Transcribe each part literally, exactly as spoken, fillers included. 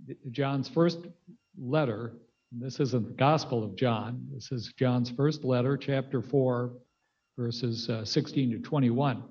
John's first letter. This isn't the Gospel of John. This is John's first letter, chapter four, verses uh, sixteen to twenty-one.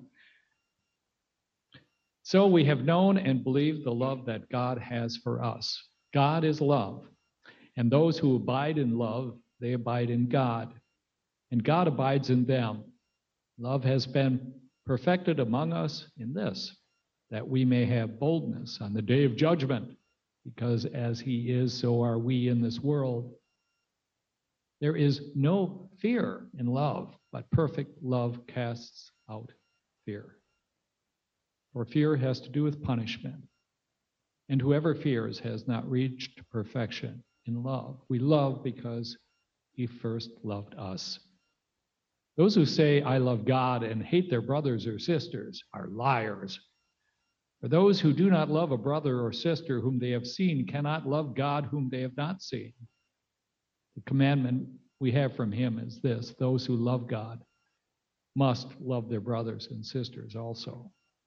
So we have known and believed the love that God has for us. God is love, and those who abide in love, they abide in God, and God abides in them. Love has been perfected among us in this, that we may have boldness on the day of judgment, because as he is, so are we in this world. There is no fear in love, but perfect love casts out fear. For fear has to do with punishment, and whoever fears has not reached perfection in love. We love because he first loved us. Those who say, I love God, and hate their brothers or sisters are liars. For those who do not love a brother or sister whom they have seen cannot love God whom they have not seen. The commandment we have from him is this: those who love God must love their brothers and sisters also.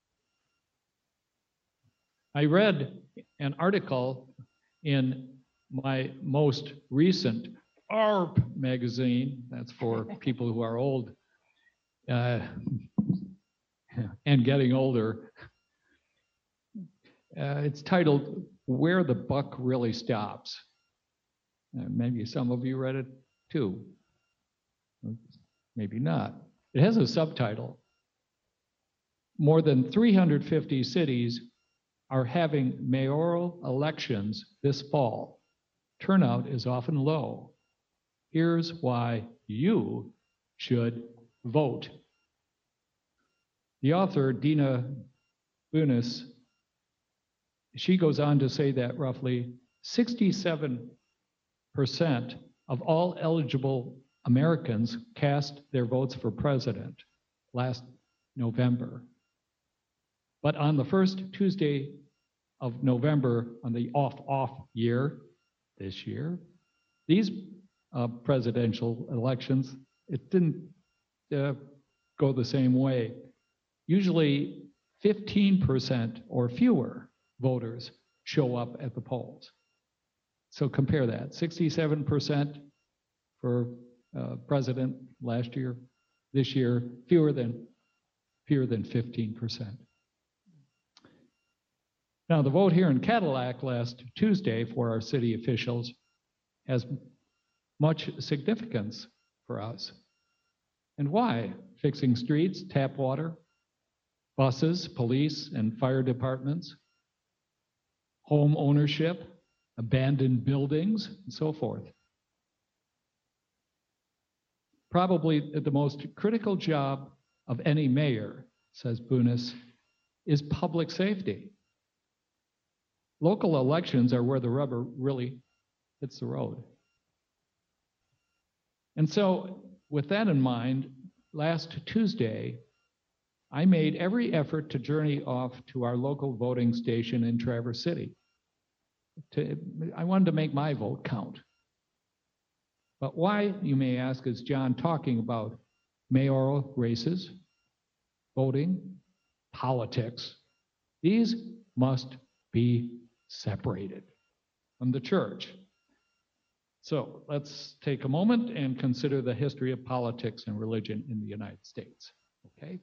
I read an article in my most recent A R P magazine, that's for people who are old uh, and getting older. Uh, it's titled, Where the Buck Really Stops. Uh, maybe some of you read it too. Maybe not. It has a subtitle. More than three hundred fifty cities are having mayoral elections this fall. Turnout is often low. Here's why you should vote. The author, Dina Bunis, she goes on to say that roughly sixty-seven percent of all eligible Americans cast their votes for president last November. But on the first Tuesday of November, on the off-off year, this year, these uh, presidential elections, it didn't uh, go the same way. Usually fifteen percent or fewer voters show up at the polls. So compare that, sixty-seven percent for uh, president last year, this year, fewer than, fewer than fifteen percent. Now, the vote here in Cadillac last Tuesday for our city officials has much significance for us. And why? Fixing streets, tap water, buses, police and fire departments, home ownership, abandoned buildings, and so forth. Probably the most critical job of any mayor, says Bunis, is public safety. Local elections are where the rubber really hits the road. And so, with that in mind, last Tuesday, I made every effort to journey off to our local voting station in Traverse City. To, I wanted to make my vote count. But why, you may ask, is John talking about mayoral races, voting, politics? These must be separated from the church. So let's take a moment and consider the history of politics and religion in the United States, okay?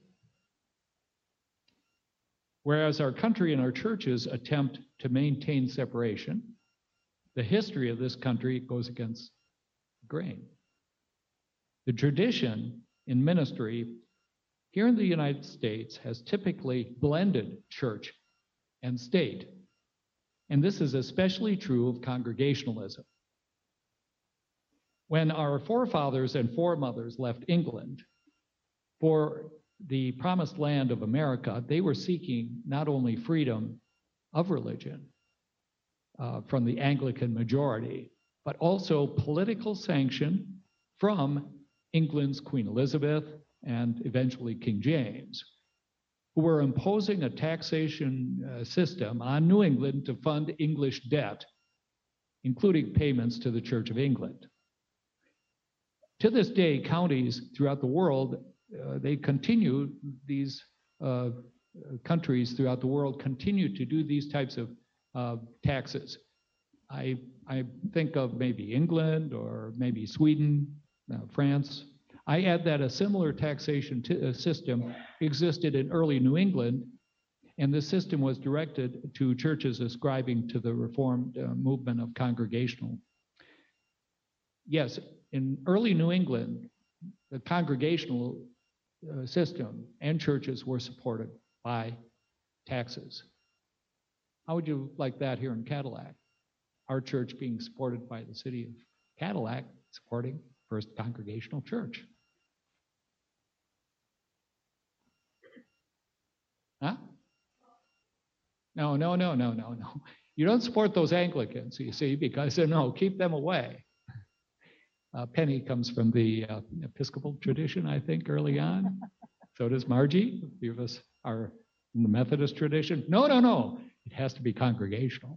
Whereas our country and our churches attempt to maintain separation, the history of this country goes against the grain. The tradition in ministry here in the United States has typically blended church and state. And this is especially true of Congregationalism. When our forefathers and foremothers left England for the promised land of America, they were seeking not only freedom of religion uh, from the Anglican majority, but also political sanction from England's Queen Elizabeth and eventually King James, who were imposing a taxation uh, system on New England to fund English debt, including payments to the Church of England. To this day, counties throughout the world, uh, they continue, these uh, countries throughout the world continue to do these types of uh, taxes. I, I think of maybe England or maybe Sweden, uh, France. I add that a similar taxation t- uh, system existed in early New England, and this system was directed to churches ascribing to the Reformed uh, movement of congregational. Yes, in early New England, the congregational uh, system and churches were supported by taxes. How would you like that here in Cadillac? Our church being supported by the city of Cadillac, supporting First Congregational Church. Huh? No, no, no, no, no, no. You don't support those Anglicans, you see, because uh, no, keep them away. Uh, Penny comes from the uh, Episcopal tradition, I think, early on. So does Margie. A few of us are in the Methodist tradition. No, no, no. It has to be congregational.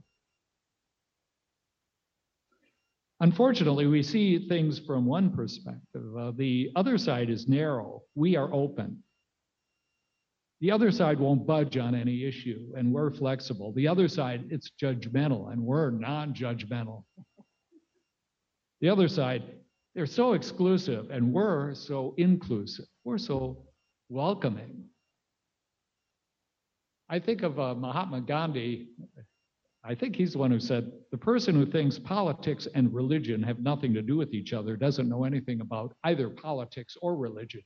Unfortunately, we see things from one perspective. Uh, the other side is narrow. We are open. The other side won't budge on any issue, and we're flexible. The other side, it's judgmental, and we're non-judgmental. The other side, they're so exclusive, and we're so inclusive. We're so welcoming. I think of uh, Mahatma Gandhi. I think he's the one who said, the person who thinks politics and religion have nothing to do with each other doesn't know anything about either politics or religion.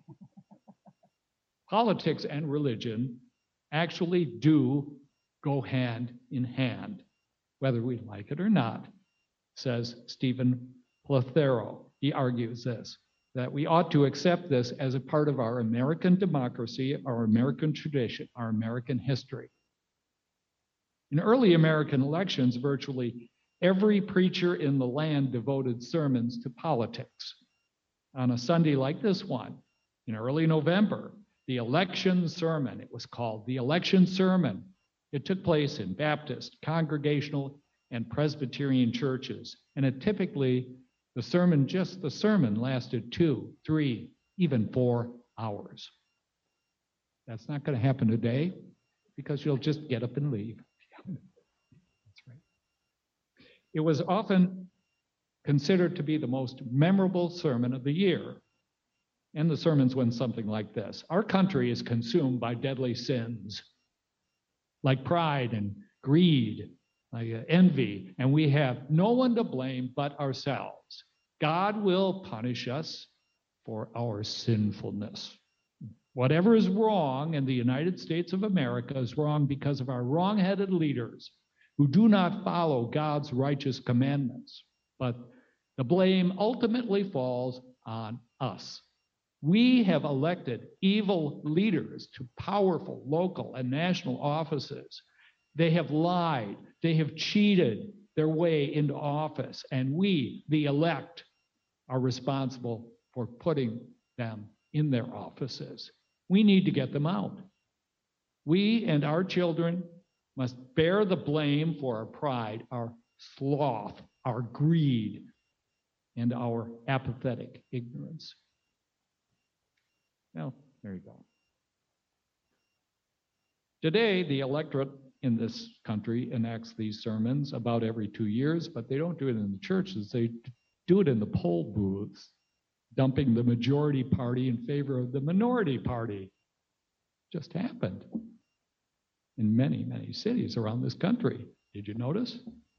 Politics and religion actually do go hand in hand, whether we like it or not, says Stephen Plethero. He argues this, that we ought to accept this as a part of our American democracy, our American tradition, our American history. In early American elections, virtually every preacher in the land devoted sermons to politics. On a Sunday like this one, in early November, the election sermon, it was called the election sermon. It took place in Baptist, Congregational, and Presbyterian churches. And it typically, the sermon, just the sermon lasted two, three, even four hours. That's not going to happen today because you'll just get up and leave. That's right. It was often considered to be the most memorable sermon of the year. And the sermons went something like this. Our country is consumed by deadly sins, like pride and greed, like envy, and we have no one to blame but ourselves. God will punish us for our sinfulness. Whatever is wrong in the United States of America is wrong because of our wrong-headed leaders who do not follow God's righteous commandments. But the blame ultimately falls on us. We have elected evil leaders to powerful local and national offices. They have lied. They have cheated their way into office. And we, the elect, are responsible for putting them in their offices. We need to get them out. We and our children must bear the blame for our pride, our sloth, our greed, and our apathetic ignorance. Well, there you go. Today, the electorate in this country enacts these sermons about every two years, but they don't do it in the churches. They do it in the poll booths, dumping the majority party in favor of the minority party. Just happened in many, many cities around this country. Did you notice?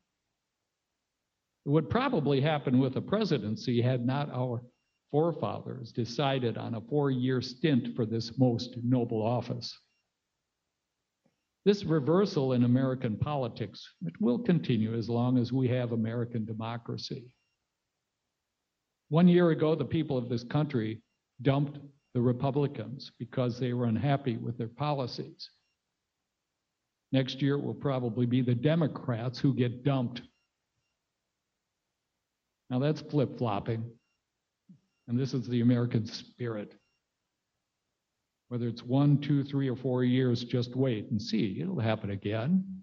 It would probably happen with a presidency had not our forefathers decided on a four-year stint for this most noble office. This reversal in American politics, it will continue as long as we have American democracy. One year ago, the people of this country dumped the Republicans because they were unhappy with their policies. Next year, it will probably be the Democrats who get dumped. Now that's flip-flopping. And this is the American spirit. Whether it's one, two, three, or four years, just wait and see. It'll happen again.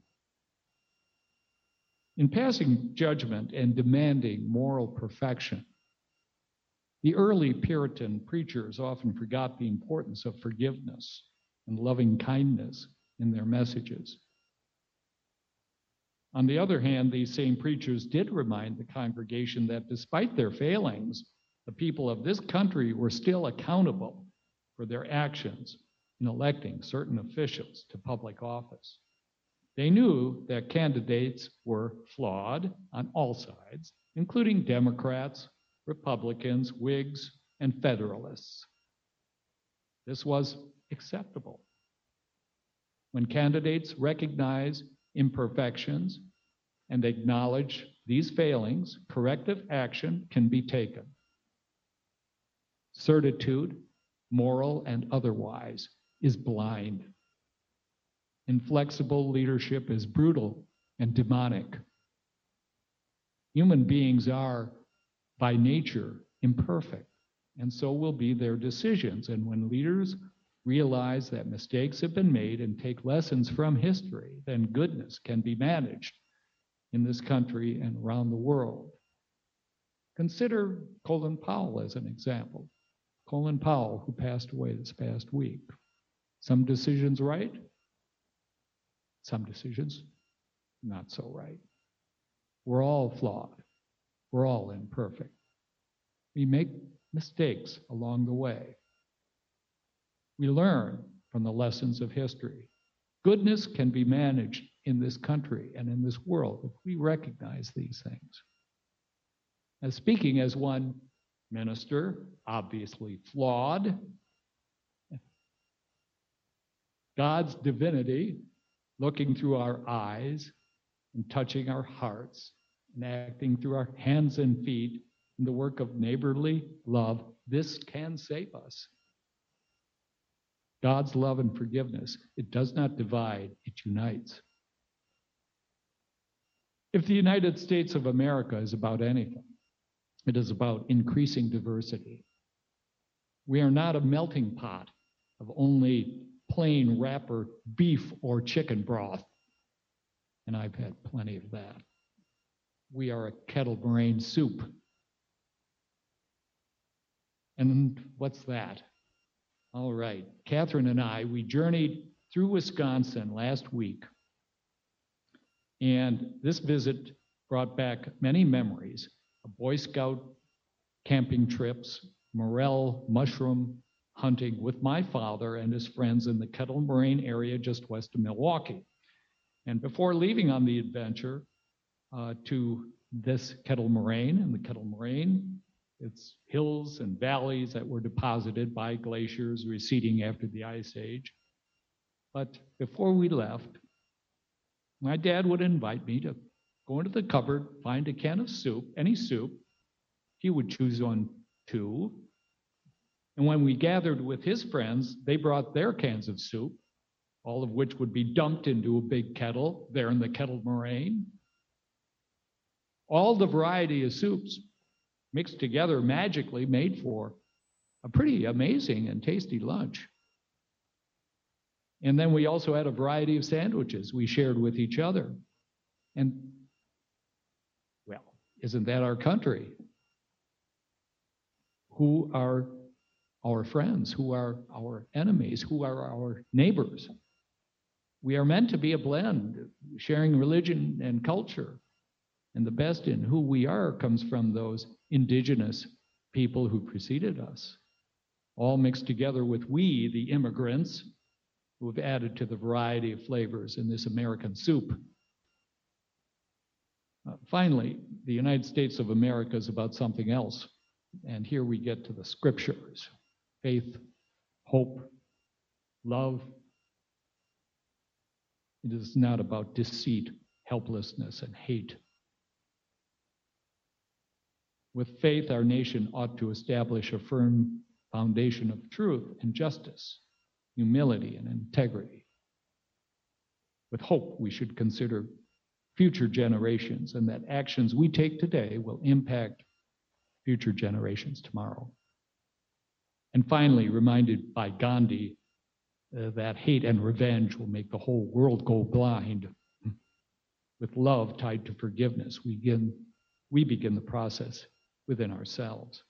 In passing judgment and demanding moral perfection, the early Puritan preachers often forgot the importance of forgiveness and loving kindness in their messages. On the other hand, these same preachers did remind the congregation that despite their failings, the people of this country were still accountable for their actions in electing certain officials to public office. They knew that candidates were flawed on all sides, including Democrats, Republicans, Whigs, and Federalists. This was acceptable. When candidates recognize imperfections and acknowledge these failings, corrective action can be taken. Certitude, moral and otherwise, is blind. Inflexible leadership is brutal and demonic. Human beings are, by nature, imperfect, and so will be their decisions. And when leaders realize that mistakes have been made and take lessons from history, then goodness can be managed in this country and around the world. Consider Colin Powell as an example. Colin Powell, who passed away this past week. Some decisions right, some decisions not so right. We're all flawed. We're all imperfect. We make mistakes along the way. We learn from the lessons of history. Goodness can be managed in this country and in this world if we recognize these things. As speaking as one minister, obviously flawed, God's divinity looking through our eyes and touching our hearts and acting through our hands and feet in the work of neighborly love, this can save us. God's love and forgiveness, it does not divide, it unites. If the United States of America is about anything, it is about increasing diversity. We are not a melting pot of only plain wrapper beef or chicken broth, and I've had plenty of that. We are a kettle moraine soup. And what's that? All right, Catherine and I, we journeyed through Wisconsin last week, and this visit brought back many memories of Boy Scout camping trips, morel mushroom hunting with my father and his friends in the Kettle Moraine area just west of Milwaukee. And before leaving on the adventure uh, to this Kettle Moraine, and the Kettle Moraine, it's hills and valleys that were deposited by glaciers receding after the Ice Age. But before we left, my dad would invite me to go into the cupboard, find a can of soup, any soup. He would choose one, two. And when we gathered with his friends, they brought their cans of soup, all of which would be dumped into a big kettle there in the Kettle Moraine. All the variety of soups mixed together magically made for a pretty amazing and tasty lunch. And then we also had a variety of sandwiches we shared with each other. And, well, isn't that our country? Who are our friends? Who are our enemies? Who are our neighbors? We are meant to be a blend, sharing religion and culture. And the best in who we are comes from those indigenous people who preceded us, all mixed together with we, the immigrants, who have added to the variety of flavors in this American soup. Uh, finally, the United States of America is about something else. And here we get to the scriptures: faith, hope, love. It is not about deceit, helplessness, and hate. With faith, our nation ought to establish a firm foundation of truth and justice, humility and integrity. With hope, we should consider future generations and that actions we take today will impact future generations tomorrow. And finally, reminded by Gandhi uh, that hate and revenge will make the whole world go blind. With love tied to forgiveness, we begin, we begin the process within ourselves.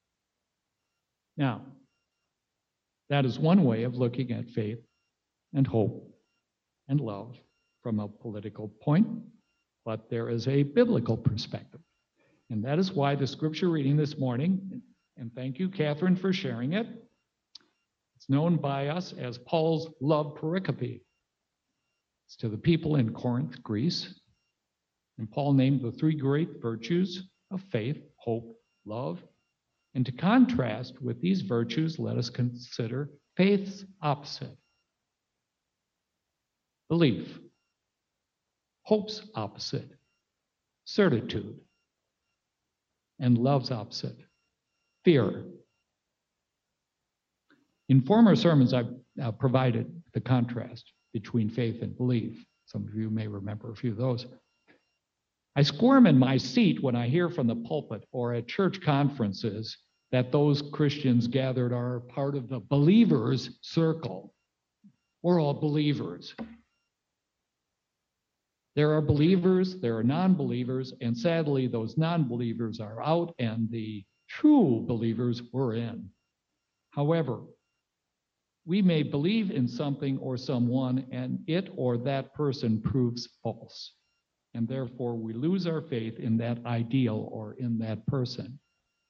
Now, that is one way of looking at faith and hope and love from a political point. but there is a biblical perspective. And that is why the scripture reading this morning, and thank you, Catherine, for sharing it, it's known by us as Paul's love pericope. It's to the people in Corinth, Greece. And Paul named the three great virtues of faith, hope, love. And to contrast with these virtues, let us consider faith's opposite, belief. Hope's opposite, certitude. And love's opposite, fear. In former sermons, I've uh, provided the contrast between faith and belief. Some of you may remember a few of those. I squirm in my seat when I hear from the pulpit or at church conferences that those Christians gathered are part of the believers' circle. We're all believers. There are believers, there are non-believers, and sadly, those non-believers are out and the true believers were in. However, we may believe in something or someone, and it or that person proves false. And therefore, we lose our faith in that ideal or in that person.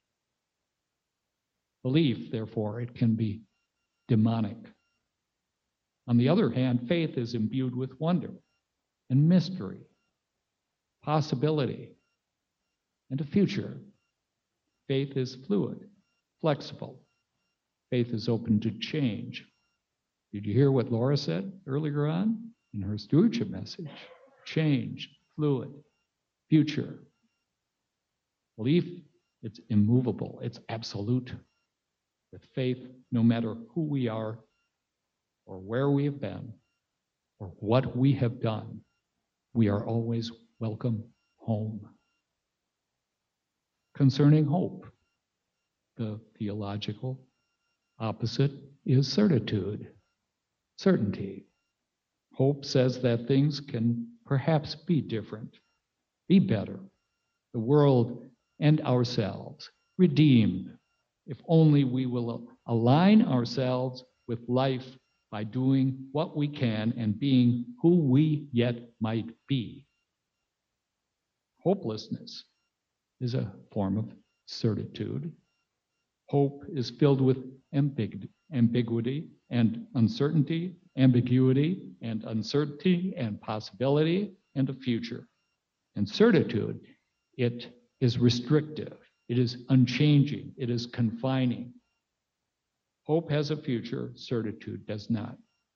Belief, therefore, it can be demonic. On the other hand, faith is imbued with wonder and mystery, possibility, and a future. Faith is fluid, flexible. Faith is open to change. Did you hear what Laura said earlier on in her stewardship message? Change, fluid, future. Belief, it's immovable, it's absolute. With faith, no matter who we are, or where we have been, or what we have done, we are always welcome home. Concerning hope, the theological opposite is certitude, certainty. Hope says that things can perhaps be different, be better. The world and ourselves redeemed, if only we will align ourselves with life by doing what we can and being who we yet might be. Hopelessness is a form of certitude. Hope is filled with ambig- ambiguity and uncertainty, ambiguity and uncertainty and possibility and a future. And certitude, it is restrictive, it is unchanging, it is confining. Hope has a future, certitude does not.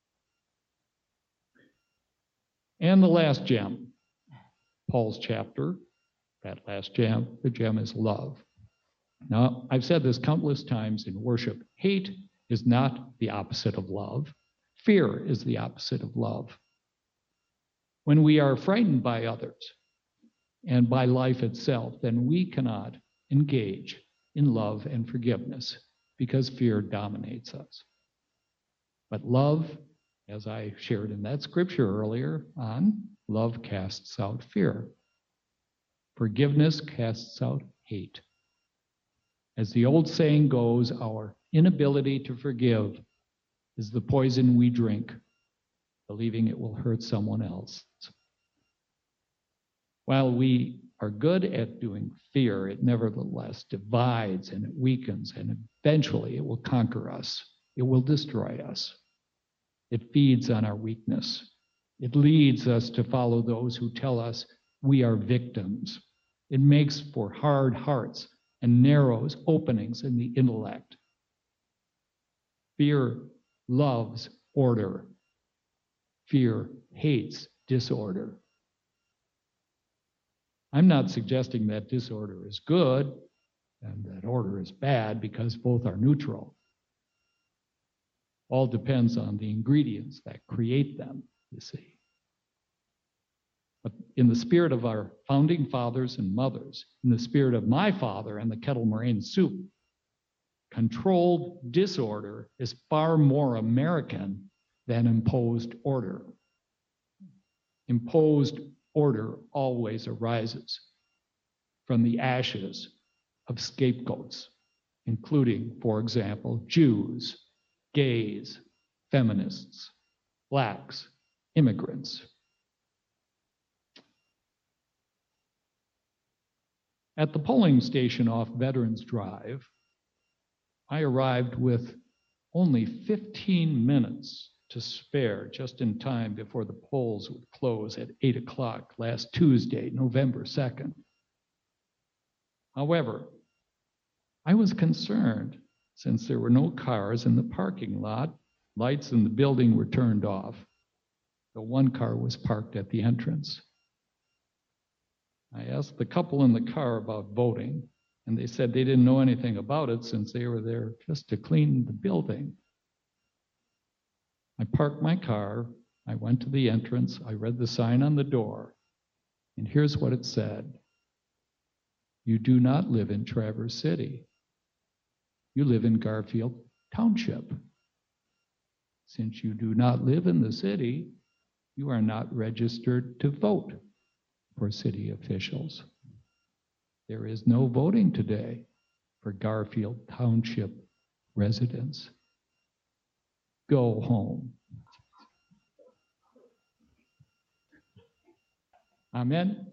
And the last gem, Paul's chapter, that last gem, the gem is love. Now, I've said this countless times in worship. Hate is not the opposite of love. Fear is the opposite of love. When we are frightened by others and by life itself, then we cannot engage in love and forgiveness because fear dominates us. But love, as I shared in that scripture earlier on, love casts out fear. Forgiveness casts out hate. As the old saying goes, our inability to forgive is the poison we drink, believing it will hurt someone else. While we are good at doing fear, it nevertheless divides and it weakens, and eventually it will conquer us. It will destroy us. It feeds on our weakness. It leads us to follow those who tell us we are victims. It makes for hard hearts and narrows openings in the intellect. Fear loves order. Fear hates disorder. I'm not suggesting that disorder is good and that order is bad, because both are neutral. All depends on the ingredients that create them, you see. But in the spirit of our founding fathers and mothers, in the spirit of my father and the kettle moraine soup, controlled disorder is far more American than imposed order. Imposed order always arises from the ashes of scapegoats, including, for example, Jews, gays, feminists, blacks, immigrants. At the polling station off Veterans Drive, I arrived with only fifteen minutes to spare, just in time before the polls would close at eight o'clock last Tuesday, November second. However, I was concerned since there were no cars in the parking lot, lights in the building were turned off. The one car was parked at the entrance. I asked the couple in the car about voting, and they said they didn't know anything about it since they were there just to clean the building. I parked my car, I went to the entrance, I read the sign on the door, and here's what it said. You do not live in Traverse City. You live in Garfield Township. Since you do not live in the city, you are not registered to vote for city officials. There is no voting today for Garfield Township residents. Go home. Amen.